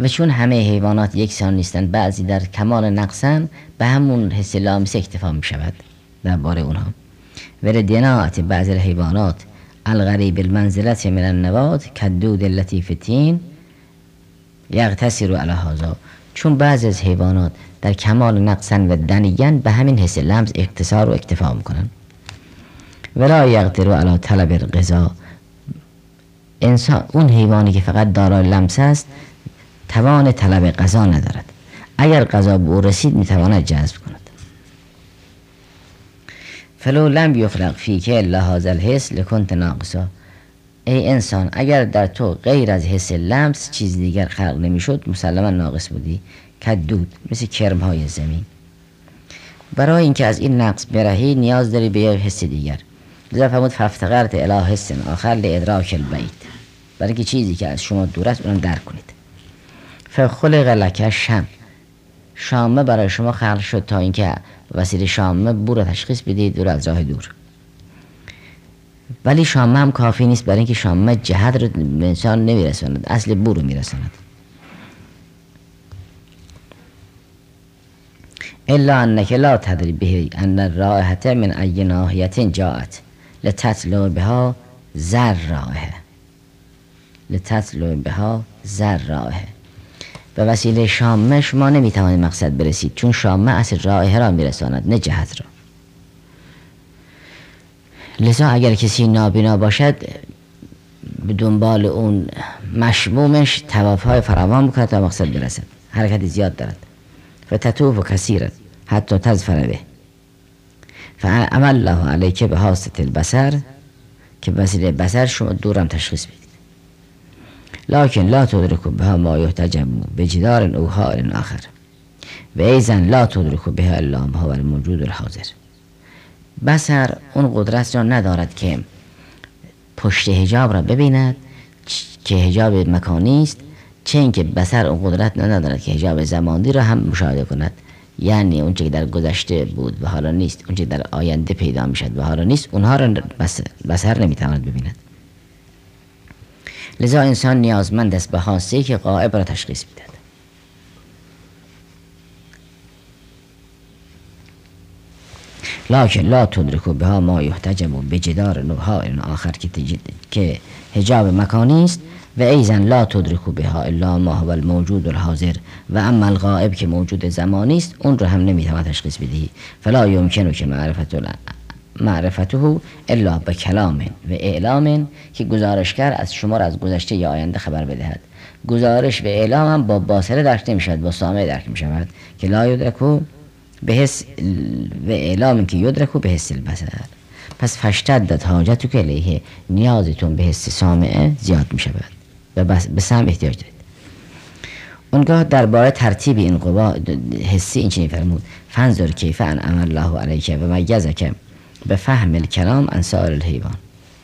و چون همه حیوانات یکسان نیستند، بعضی در کمال نقصن، به همون حس لامسه اکتفا می شود درباره اونها. و لدناعت بعض الحیوانات الغریب المنزلت من النبات کدود اللطیف التین یغتسر علی هذا، چون بعضی از حیوانات در کمال نقصن و دنیین به همین حس لمس اقتصار و اکتفا میکنن. ولا یقدر علی طلب الغذا، انسان اون حیوانی که فقط دارای لمس است توان طلب غذا ندارد، اگر غذا به او رسید میتواند جذب کند. فلو لم یخلق فیک الا هذا الحس لکنت ناقصا، ای انسان اگر در تو غیر از حس لمس چیز دیگر خلق نمیشد مسلما ناقص بودی، کدود مثل کرم های زمین. برای اینکه از این نقص برهی نیاز داری به یک حس دیگر، لذا فرمود فافتقرت الی حس آخر لادراک البعید، برای اینکه چیزی که از شما دور است اونم درک کنید. فخلق لک شم، شامه برای شما خلق شد تا اینکه وسیله شامه بو را تشخیص بدید دور از راه دور. ولی شامه هم کافی نیست، برای اینکه شامه جهت رو به انسان نمیرساند، اصل بو رو میرساند. الا انک لا تدری به ان الرائحة من ای ناحیة جاءت لتطلع بها زر رائحه، لتطلع بها زر رائحه. به وسیله شامه شما نمیتوانید مقصد برسید، چون شامه اصل رائحه را میرساند نه جهت را. لذا اگر کسی نابینا باشد به دنبال اون مشمومش طواف‌های فراوان بکند تا مقصد برسد، حرکت زیاد دارد. فتطوف کثیرا حتی تظفر به، فعمل الله علیک به حاسة البصر، که وسیله بصر شما دورم تشخیص بدید. لکن لا تدرک بها ما یحتجب بجدار او حائل آخر و ایضا لا تدرک بها الا ما هو الموجود الحاضر. بصر اون قدرت را ندارد که پشت حجاب را ببیند که حجاب مکانی است، چه اینکه بصر اون قدرت ندارد که حجاب زمانی را هم مشاهده کند، یعنی اون چه در گذشته بود و حالا نیست، اون چه در آینده پیدا میشد و حالا نیست، اونها را بصر نمیتواند ببیند. لذا انسان نیازمند است به حاسه‌ای که غائب را تشخیص بدهد. لکن لا تدرک بها ما یحتجب بجدار نوحاء آخر که حجاب مکانی است، و ایضا لا تدرک بها الا ما هو الموجود الحاضر، و اما الغائب که موجود زمانی است اون رو هم نمیتوان تشخیص بدهی. فلا یمکنه که معرفته الا به کلام و اعلام، که گزارشگر از شما را از گذشته یا آینده خبر بدهد. گزارش و اعلام هم با باصره درک نمیشود، با سامع درک میشود، که لا یدرکو به حس و اعلام که یدرکو به حس البصر. پس فاشتدت حاجتک الیه، نیازتون به حس سامعه زیاد میشود و به سمع احتیاج دارید. اونگاه درباره ترتیب این قوا حسی این چنین فرمود: فانظر کیف انعم الله علیک و میزک به فهم الکلام عن سایر الحیوان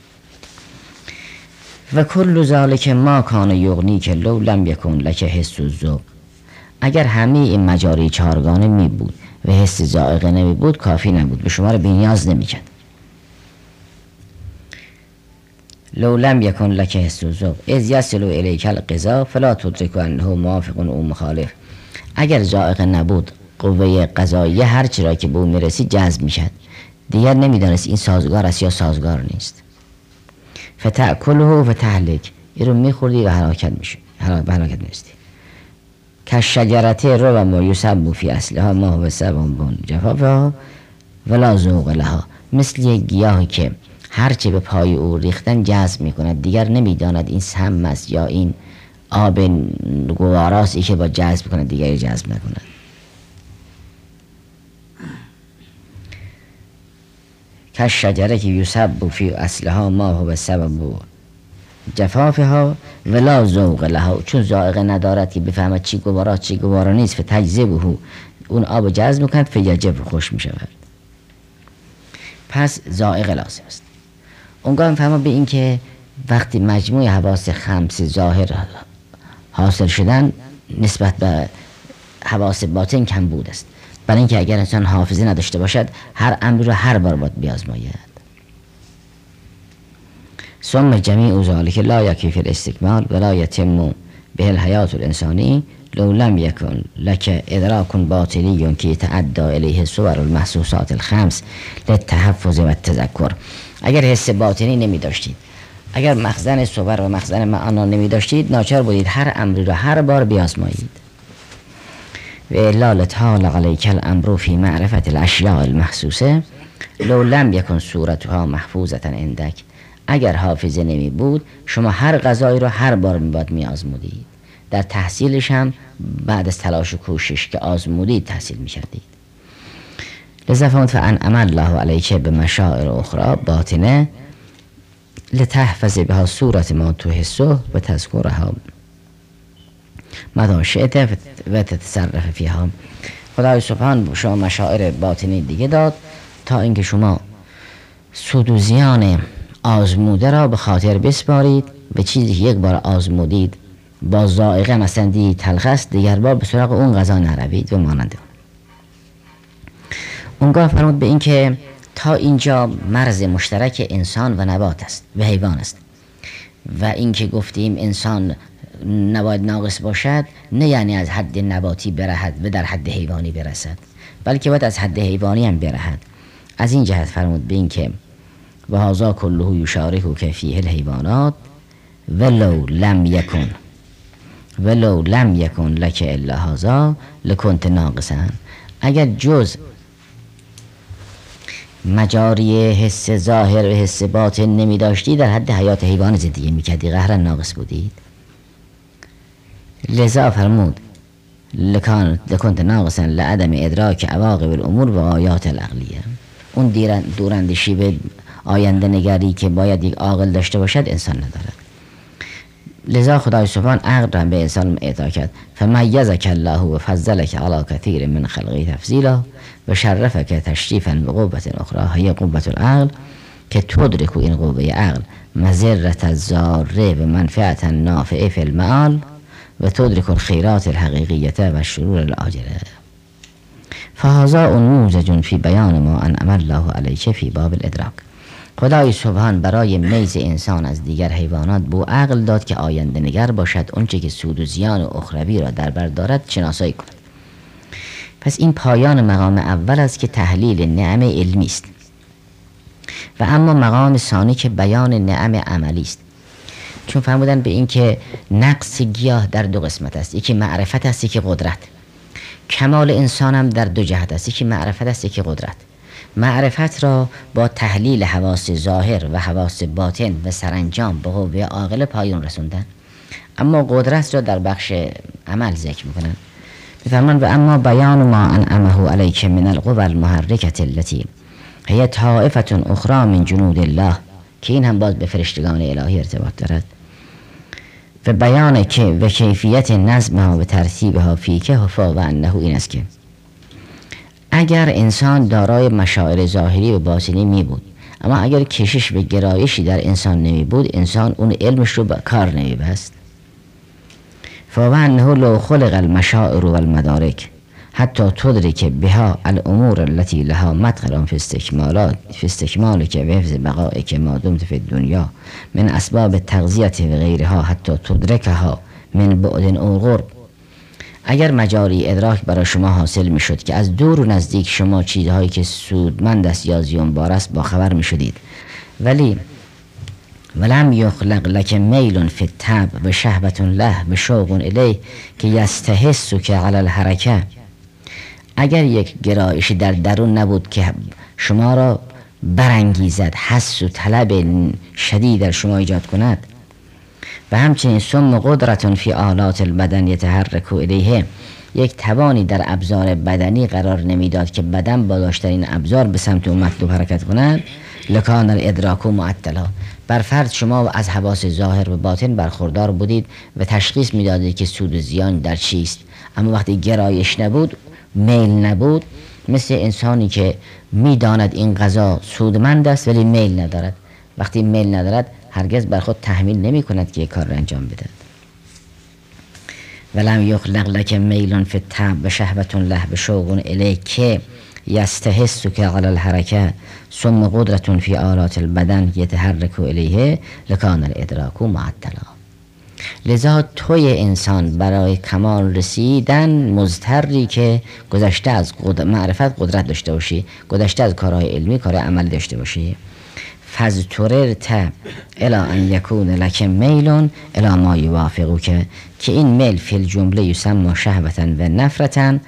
و کل ذلک ما کان یغنیک لو لم یکن لک حس الذوق. اگر همه این مجاری چهارگانه می بود و حس ذائقه نمی بود کافی نبود، به شما را بی‌نیاز نمی‌کرد. لو لم یکن لک حس الذوق اذ یصل الیک الغذا فلا تدرک انه موافق او مخالف. اگر ذائقه نبود، قوه قضاییه هر چی را که به او میرسید جذب میشد، دیگر نمیدانست این سازگار است یا سازگار نیست. فتأکله و تهلک، این رو میخوردی و هلاکت میشد، به هلاکت میرسید. که شجرته رو و ما یسب فی اصلها ما هو سبب جفافها ولا ذوق لها، مثل یک گیاهی که هرچه به پای او ریختن جذب میکند، دیگر نمیداند این سم است یا این آب گواراستی که با جذب کند دیگری جذب نکند. که شجره که یسب فی اصلها ما هو سبب جفافها ولا ذوق لها، چون ذائقه ندارد که بفهمد چی گوارا چی گوارا نیست، فتجذبه، اون آب جذب میکند، فیجب خوش میشود. پس ذائقه لازم است. اونگاه فهمم به این که وقتی مجموع حواس خمس ظاهر حاصل شدن نسبت به حواس باطن کم بود است، برای اینکه اگر انسان حافظه نداشته باشد هر امری را هر بار باید بیازماید. ثم جمیع ذلک لا یکفی الاستکمال ولا یتم به الحیات الانسانی لو لم یکن لک ادراک باطنی که یتعدی الیه صور المحسوسات الخمس للتحفظ و التذکر. اگر حس باطنی نمی داشتید، اگر مخزن صور و مخزن معنا نمی داشتید، ناچار بودید هر امری را هر بار بیازمایید. و الا لطال علیک الامر فی معرفت الاشیاء المحسوسه لو لم یکن صورتها محفوظه عندک. اگر حافظه نمی بود، شما هر غذایی را هر بار باید می آزمودید. در تحصیلش هم بعد از تلاش و کوشش که آزمودید تحصیل می کردید. لذا فرمود فانعم الله علیک بمشاعر اخرى باطنه لتحفظ بها صورت ما تحسه و تذکرها مدى شئت و تتصرف فیها. خدای سبحان شما مشاعر باطنی دیگه داد تا اینکه شما سود و زیان آزموده را به خاطر بسپارید و چیزی که یک بار آزمودید با ذائقه مثلا دید تلخ است، دیگر بار به سراغ اون غذا نروید و مانند اونگاه فرمود به این که تا اینجا مرز مشترک انسان و نبات است و حیوان است و اینکه گفتیم انسان نباید ناقص باشد، نه یعنی از حد نباتی برهد و در حد حیوانی برسد، بلکه باید از حد حیوانی هم برهد. از این جهت فرمود به این که و هذا کله یشارک فیه الحیوانات ولو لم یکن لک الا هذا لکنت ناقصا. اگر جز مجاری حس ظاهر و حس باطن نمی داشتی، در حد حیات حیوان زندگی می کردی، قهرا ناقص بودید. لذا فرمود لکنت ناقصا لعدم ادراک عواقب الامور و آیات العقلیه. اون دوراندیشی به آینده نگری که باید یک عاقل داشته باشد انسان ندارد. لذا خدای سبحان عقل را به انسان اعطا کرد. فمیزک الله و فضلک علی کثیر من خلقه تفضیلا و شرفک تشریفا به قوت اخرى هی قوت العقل که تدرک این قوه عقل مضرة الضار و منفعة نافعه فی المعال و تدرک الخیرات الحقیقیه و الشرور العاجله. فهذا نموذج فی بیان ما انعم الله علیک فی باب الادراک. خدای سبحان برای میز انسان از دیگر حیوانات بو عقل داد که آینده نگر باشد، اونچه که سود و زیان و اخروی را در بر دارد شناسایی کند. پس این پایان مقام اول است که تحلیل نعم علمی است و اما مقام ثانی که بیان نعم عملی است. چون فرمودن به این که نقص گیاه در دو قسمت است، یکی معرفت است یکی قدرت. کمال انسان هم در دو جهت است، یکی معرفت است یکی قدرت. معرفت را با تحلیل حواس ظاهر و حواس باطن و سرانجام به قوه عاقله پایان رسوندن، اما قدرت را در بخش عمل ذکر میکنن. میفرمان و اما بیان ما انعمه علیک من القوى المحرکة التي هي طائفة اخرى من جنود الله، که این هم باز به فرشتگان الهی ارتباط دارد، و بیان که و کیفیت نظمها و ترتیبها فیکه و انه این است که اگر انسان دارای مشاعر ظاهری و باطنی می بود، اما اگر کشش به گرایشی در انسان نمی بود، انسان اون علمش رو به کار نمی بست. فوانه لو خلق المشاعر و المدارک حتی تدرک بها الامور التي لها مدخل في استكمالك و حفظ بقائك ما دمت في الدنيا من اسباب تغذیه و غیرها حتی تدرکها من بعد او قرب. اگر مجاری ادراک برای شما حاصل می شد که از دور و نزدیک شما چیزهایی که سودمند است یا زیانبار است با خبر می شدید، ولی ولم یخلق لک میل فی الطبع و شهوة له و شوق الیه که یستحسک علی الحرکه، اگر یک گرایشی در درون نبود که شما را برانگیزد، حس و طلب شدید در شما ایجاد کند، و همچنین ثم قدرة فی آلات البدن یتحرک الیه، یک توانی در ابزار بدنی قرار نمیداد که بدن با داشتن این ابزار به سمت اون مطلوب حرکت کند، لکان الادراک معطلا. بر فرض شما از حواس ظاهر و باطن برخوردار بودید و تشخیص میدادید که سود و زیان در چیست، اما وقتی گرایش نبود، میل نبود، مثل انسانی که میداند این غذا سودمند است ولی میل ندارد. وقتی میل ندارد هرگز بر خود تحمیل نمی کند که یک کار را انجام بدهد. ولم یخلق لک میل فی الطبع و شهوة له و شوق الیه که یستحسک علی الحرکه ثم قدرة فی آلات البدن یتحرک الیه لکان الادراک معطلا. لذا توی انسان برای کمال رسیدن مضطری که گذشته از معرفت قدرت داشته باشی، گذشته از کارهای علمی کارهای عملی داشته باشی. فاضطررت الی ان یکون لک میل الی ما یوافقک، که این میل فی الجمله یسمى شهوة و نفرة.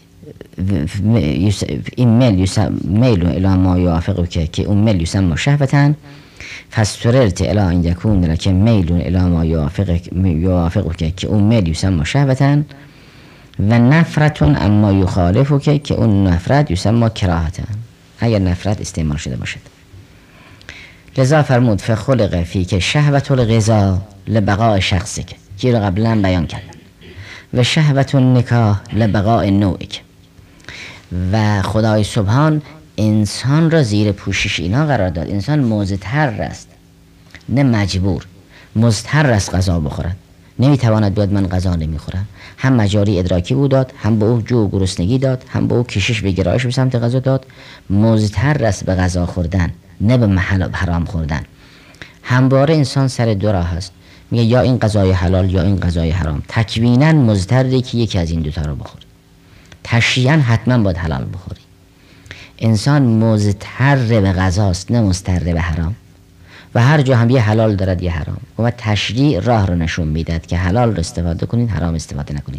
این میل الی ما یوافقک که اون میل یسمى شهوة. فاضطررت الی ان یکون لک میل الی ما یوافقک که اون میل یسمى شهوة و نفرة اما یخالفک که اون نفرت یسمى کراهة، اگر نفرت استعمال شده باشد. لذا فرمود فخلق فیک شهوة الغذا لبقاء شخصک، که رو قبلا بیان کردم، و شهوة النکاح لبقاء نوعک. و خدای سبحان انسان را زیر پوشش اینا قرار داد. انسان مضطر است، نه مجبور. مضطر است غذا بخورد، نمیتواند بیاد من غذا نمیخورم. هم مجاری ادراکی او داد، هم به او جو و گرسنگی داد، هم به او کشش به گرایش به سمت غذا داد. مضطر است به غذا خوردن، نه به محل حرام خوردن. همواره انسان سر دو راه است، میگه یا این غذای حلال یا این غذای حرام. تکویناً مضطره که یکی از این دوتا رو بخوری، تشریعاً حتما باید حلال بخوری. انسان مضطر به غذاست، نه مضطر به حرام. و هر جا هم یه حلال دارد یه حرام، و تشریع راه رو نشون میداد که حلال رو استفاده کنید، حرام استفاده نکنید.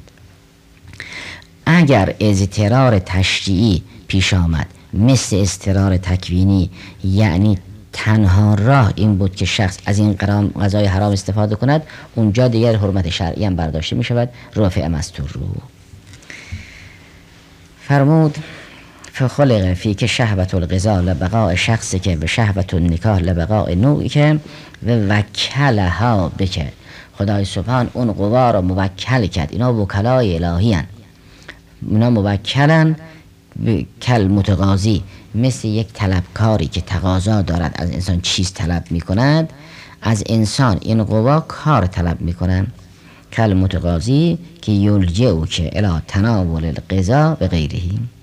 اگر اضطرار تشریعی پیش آمد مثل اضطرار تکوینی، یعنی تنها راه این بود که شخص از این غذای حرام استفاده کند، اونجا دیگر حرمت شرعی هم برداشته می شود، رافع مستور رو. فرمود فخلق فیک شهوة الغذا لبقاء شخصی که به شهوة النکاح لبقاء نوعی که و وکلها بکه. خدای سبحان اون قوا را موکل کرد. اینا وکلای الهی هن، اینا موکلن کل متقاضی، مثل یک طلبکاری که تقاضا دارد از انسان چیز طلب می کند، از انسان این قوا کار طلب می کنند. کل متقاضی که یلجئو که الی تناول الغذا و غیره.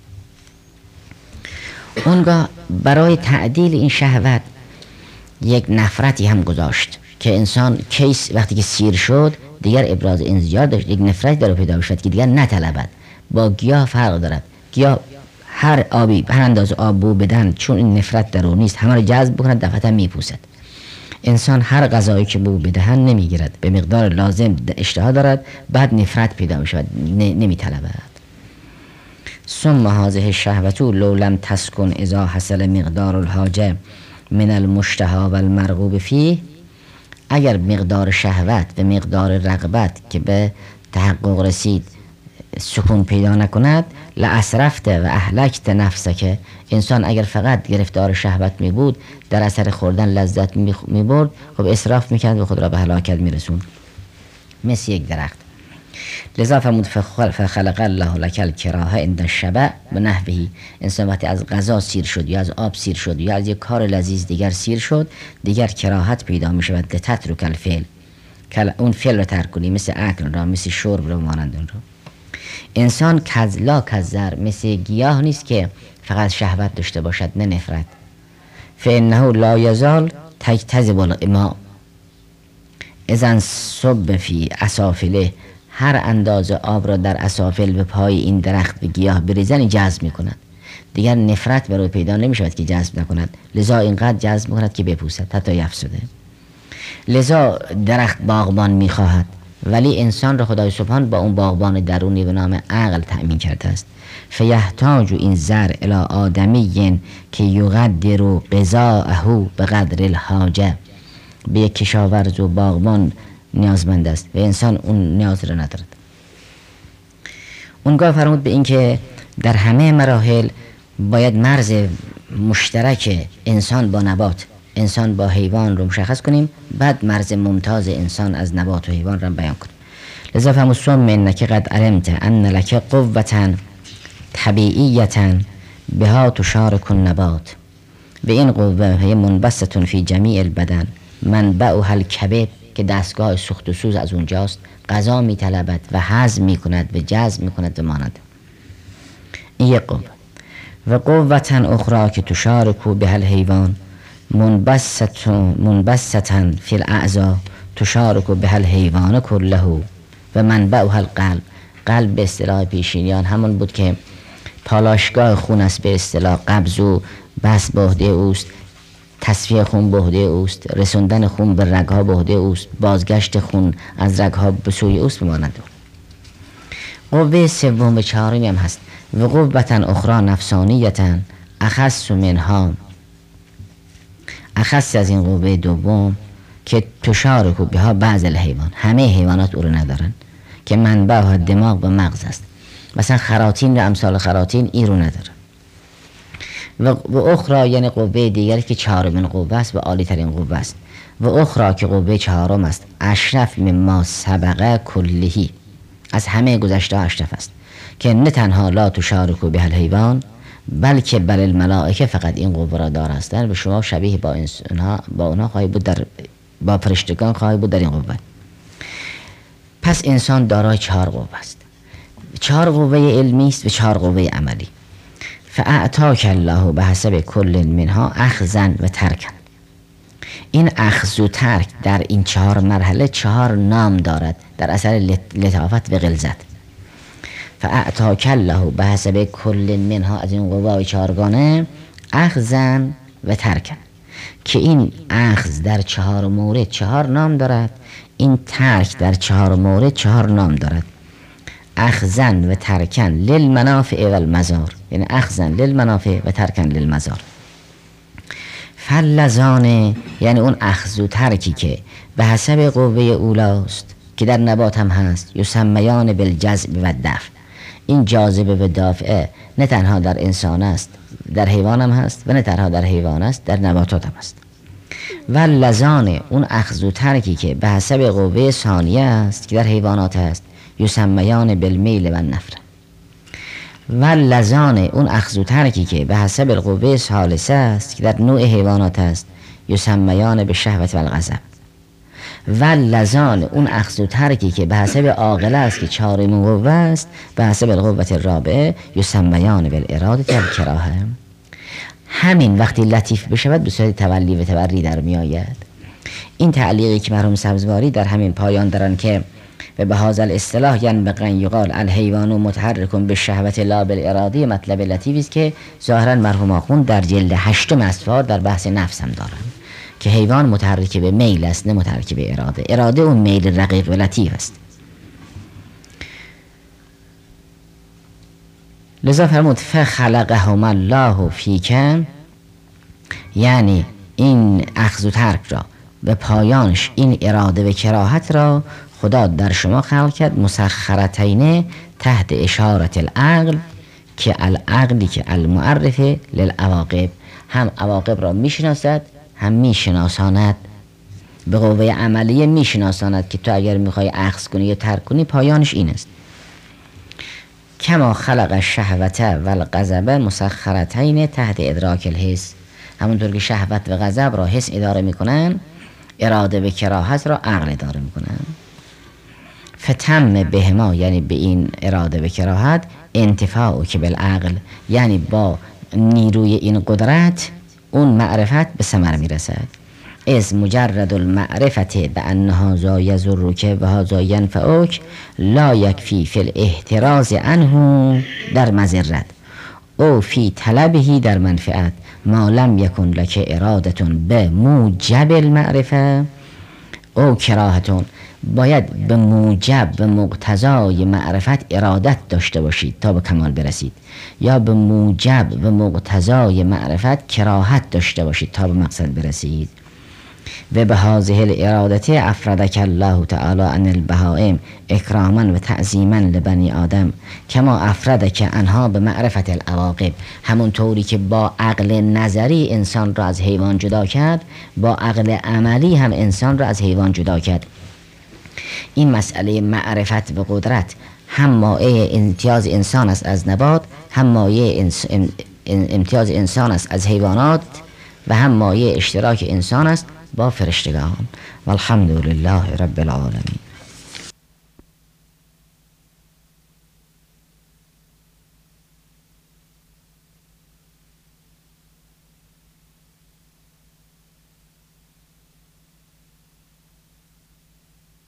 اونگاه برای تعدیل این شهوت یک نفرتی هم گذاشت که انسان کیس وقتی که سیر شد دیگر ابراز انزجار داشت، یک نفرت داره پیدا شد که دیگر نطلبد. با گیاه فرق دارد. گیاه هر آبی هر اندازه آب بو بدن، چون این نفرت در او نیست، همه رو جذب بکند دفعتا میپوسد. انسان هر غذایی که بو بدهن نمیگیرد، به مقدار لازم اشتها دارد، بعد نفرت پیدا میشود، نمیطلبد. ثم هذه الشهوة لو لم تسكن اذا حصل مقدار الحاجه من المشتهى و المرغوب فيه. اگر مقدار شهوت و مقدار رغبت که به تحقق رسید سکون پیدا نکند، لاسرفت و اهلکت نفسک. انسان اگر فقط گرفتار شهوت می بود، در اثر خوردن لذت می برد، خب اسراف میکرد و خود را به هلاکت میرسوند، مثل یک درخت. لذا فرمود فخلق الله لک الکراهه عند الشبع و نحوه. انسان وقتی از غذا سیر شد یا از آب سیر شد یا از یک کار لذیذ دیگر سیر شد، دیگر کراهت پیدا می شود. لتترک الفعل، اون فعل را ترک کنی، مثل اکل را، مثل شرب را، مانند اون را. انسان کذلا کذر، مثل گیاه نیست که فقط شهوت داشته باشد، نه نفرت. فانه لا یزال تجتذب الاماء اذا صب فی اسافله. هر اندازه آب را در اسافل به پای این درخت به گیاه بریزن جذب می کند، دیگر نفرت برای پیدا نمی شود که جذب نکند. لذا اینقدر جذب می کند که بپوسد حتی یفسده. لذا درخت باغبان می خواهد، ولی انسان را خدای سبحان با اون باغبان درونی به نام عقل تأمین کرده است. فیحتاج این زر الی آدمی که یقدر غذاءه به قدر الحاجه. به یک کشاورز و باغبان نیازمند است و انسان اون نیاز را ندارد. اونگاه فرمود به این که در همه مراحل باید مرز مشترک انسان با نبات، انسان با حیوان رو مشخص کنیم، بعد مرز ممتاز انسان از نبات و حیوان را بیان کنیم. لذا فرمود ثم انک قد علمت ان لک قوة طبیعیة بها تشارک النبات. به این قوه هی منبسط فی جمیع البدن منبعها الکبد، که دستگاه سوخت و سوز از اونجاست، غذا می طلبد و هضم می کند و جذب می کند و ماند. این یک قوه. و قوة اخرى که تشارک به الحیوان منبسطا فی الاعضاء تشارک به الحیوان کله و منبعها القلب. قلب به اصطلاح پیشینیان همون بود که پالاشگاه خون است، به اصطلاح قبض و بس به عهده اوست، تصفیه خون به عهده اوست، رسوندن خون به رگها به عهده اوست، بازگشت خون از رگها به سوی اوست بمانند. قوه سوم و چهارمی هم هست و قوة اخرى نفسانیة اخص منها، اخص از این قوه دوم که تشارک بها بعض الحیوان، همه حیوانات او رو ندارن، که منبع دماغ و مغز است. مثلا خراطین و امثال خراطین این رو نداره. و اخرى یعنی قوه دیگری که چهارمین قوه است و عالی ترین قوه است. و اخرى که قوه چهارم است اشرف مما سبق کلهی، از همه گذشته اشرف است، که نه تنها لا تشارک به الحیوان بلکه بل الملائکه فقط این قوه را دار هستند و شما شبیه با اونها خواهی بود، با فرشتگان خواهی بود در این قوه. پس انسان دارای چهار قوه است، چهار قوه علمی است و چهار قوه عملی. فاعطاک الله به حسب کل منها اخذا و ترکا. این اخذ و ترک در این چهار مرحله چهار نام دارد در اثر لطافت و غلظت. فاعطاک الله به حسب کل منها، از این قوه چهارگانه، اخذا و ترکا، که این اخذ در چهار مورد چهار نام دارد، این ترک در چهار مورد چهار نام دارد. اخذن و ترکن للمنافع و المضار، یعنی اخذن للمنافع و ترکن للمضار. فلزان یعنی اون اخذ و ترکی که به حسب قوه اولاست که در نبات هم هست، یسمیان بالجذب و دفع. این جاذبه و دافعه نه تنها در انسان است، در حیوان هم هست، و نه تنها در حیوان است، در نباتات هم است. و لزان اون اخذ و ترکی که به حسب قوه ثانیه است که در حیوانات هست، یسمیان بالمیل و نفر. و لزان اون اخذ و ترکی که به حسب قوه ثالثه است که در نوع حیوانات است، یسمیان به شهوت و الغضب. و لزان اون اخذ و ترکی که به حسب عاقله است که چهارمین قوه است، به حسب القوه الرابعه، یسمیان بالاراده و الکراهه. همین وقتی لطیف بشود به صورت تولی و تبری در می آید. این تعلیقی که مرحوم سبزواری در همین پایان دارن که و به هذا الاصطلاح ینبغی یقال الحیوان متحرک بالشهوة لا بالاراده، مطلب لطیفی است که ظاهرا مرحوم آخوند در جلد 8 اسفار در بحث نفس هم دارن که حیوان متحرک به میل است، نه متحرک به اراده. اراده اون میل رقیق و لطیف است. لذا فرمود فخلقهم الله فیک، یعنی این اخذ و ترک را به پایانش این اراده و کراهت را خدا در شما خلق کرد، مسخرتین تحت اشارت العقل، که العقلی که المعرف للعواقب، هم عواقب را میشناسد هم میشناساند، به قوه عملیه میشناساند که تو اگر میخوای اخذ کنی یا ترک کنی پایانش این است. کما خلق الشهوت و الغضب مسخرتین تحت ادراک الحس، همونطور که شهوت و غضب را حس اداره میکنن، اراده و کراهت را عقل اداره میکنن. فتم بهما، یعنی به این اراده و کراهت، انتفاع که بالعقل، یعنی با نیروی این قدرت اون معرفت به ثمر میرسد. از مجرد المعرفت به ان هذا یضرک و هذا ینفعک لا یکفی فی الاحتراز عنه در مضرت او فی طلبه در منفعت ما لم یکن لک ارادتون به موجب المعرفه او کراهتون. باید به موجب و مقتضای معرفت ارادت داشته باشید تا به کمال برسید، یا به موجب و مقتضای معرفت کراهت داشته باشید تا به مقصد برسید. و به هذه الارادت افردک الله تعالی عن البهائم اکراما و تعظیما لبنی آدم کما افردک انها به معرفت العواقب، همون طوری که با عقل نظری انسان را از حیوان جدا کرد، با عقل عملی هم انسان را از حیوان جدا کرد. این مسئله معرفت و قدرت هم مایه امتیاز انسان است از نبات، هم مایه امتیاز انسان است از حیوانات، و هم مایه اشتراک انسان است با فرشتگان. والحمد لله رب العالمین.